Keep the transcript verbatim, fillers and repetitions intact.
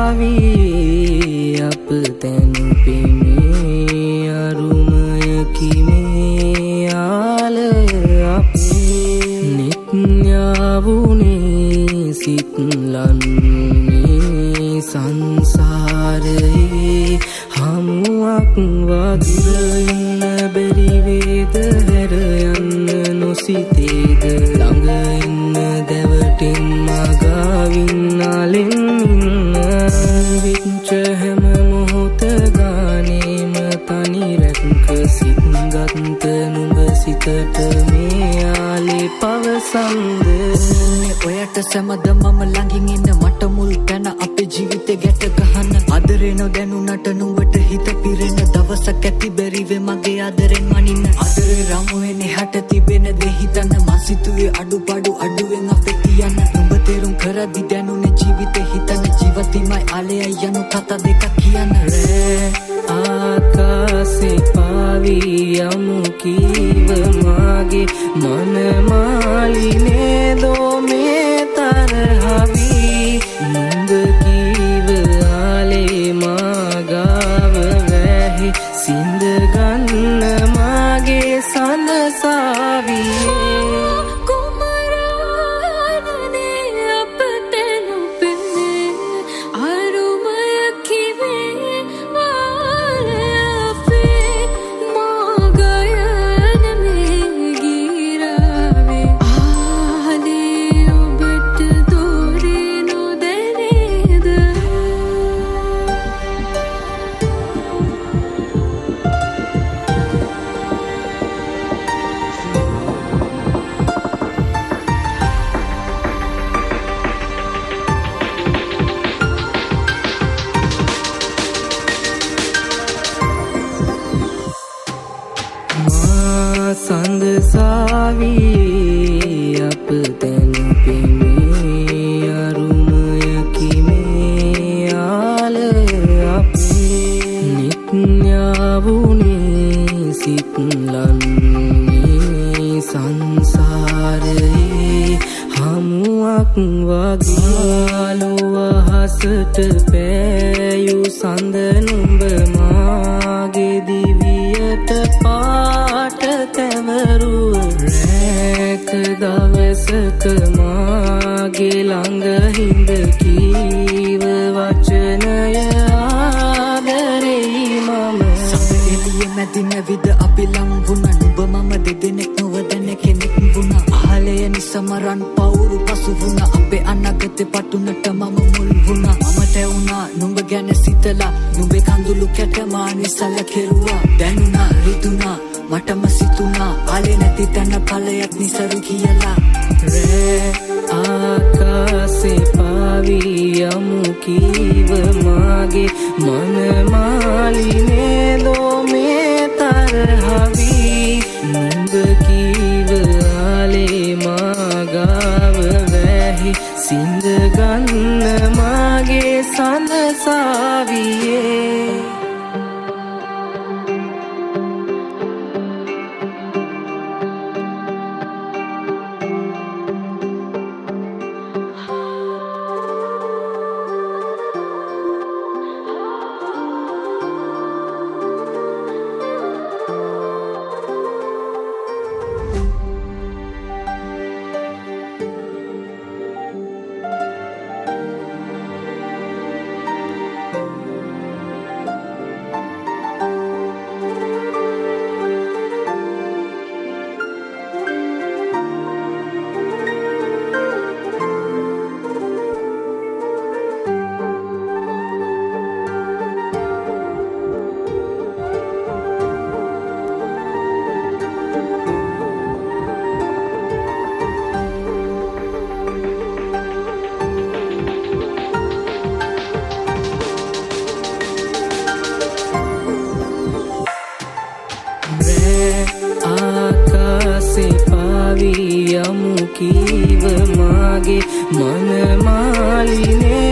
පාවී අප තැනු පෙමේ අරුමයකි මේ ආලය අපේ නිත්‍යාවුනේ සිත්ලන්නේ සංසාරයේ හමුවක් වදුරන්න බැරි වේද හැර යන්න නොසිතේද ළඟ ඉන්න දැවටින් මගාවින් නාලෙන් ඉන්න විච්ච හැම මොහොත ගානේම තනි රැක්ක සිත්ගත්ත නුඹ සිතට මේ ආලේ පවසන්ද ඔයට සැමද මම ළඟින් ඉන්න මට මුල් තැන අපේ ජීවිතේ ගැට ගහන ආදරේ නොදැනුණට නුඹට හිත පිරෙන දවසක් ඇති බැරිවේ මගේ ආදරෙන් මනින්න ආදරේ රමුවෙන් එහාට තිබෙන දේ හිතන්න මං සිතුවේ අඩුපාඩු අඩුවෙන් අපේ තියන්න නුඹ තේරුම් කරදි දැනුනේ ජීවිතේ හිතන්න ජීවිතීමයි ආලයයි යනු කතා දෙකක් කියන්න රෑ ආකාසේ පාවී යමු කීව මාගේ මන මාලිනේ දෝ මේ තරහවී නුඹ කීව ආලේ මාගාව වැහි සිඳ ගන්න මාගේ සනසාවියේ සඳ සාවී අප තැනු පෙමේ අරුමයකි මේ ආලය අපේ නිත්‍යාවුනේ සිත්ලන්නේ සංසාරයේ හමුවක් වගේ ලොව හසට පෑයු සඳ නුඹ මාගේ දිවියට පාට තැවරුව රැක දවසක මාගේ ළඟ හිඳ කීව වචනය ආදරෙයි මම සඳ එළිය මැදි නැවිද අපි ලං වුණා නුඹ මම දෙදෙනෙක් නොවදන කෙනෙක් වුණා ආලය නිසමරන් පවුරු පසු වුණා අපේ අනාගතේ පටුනට මම මුල් වුණා මම තැවුණා නුඹ ගැන සිතලා නුඹේ කඳුළු කැට මානිසල කෙරුවා දැනුණා රිදුණා මටම සිතුණා ආලේ නැති තැන ඵලයක් නිසරු කියලා රෑ ආකාසේ පාවී යමු කීව මාගේ මන මාලිනේ දෝ මේ තරහවී නුඹ කීව ආලේ මාගාව වැහි සිඳ ගන්න මාගේ සනසාවියේ ආකාසේ පාවී යමු කීව මාගේ මන මාලිනේ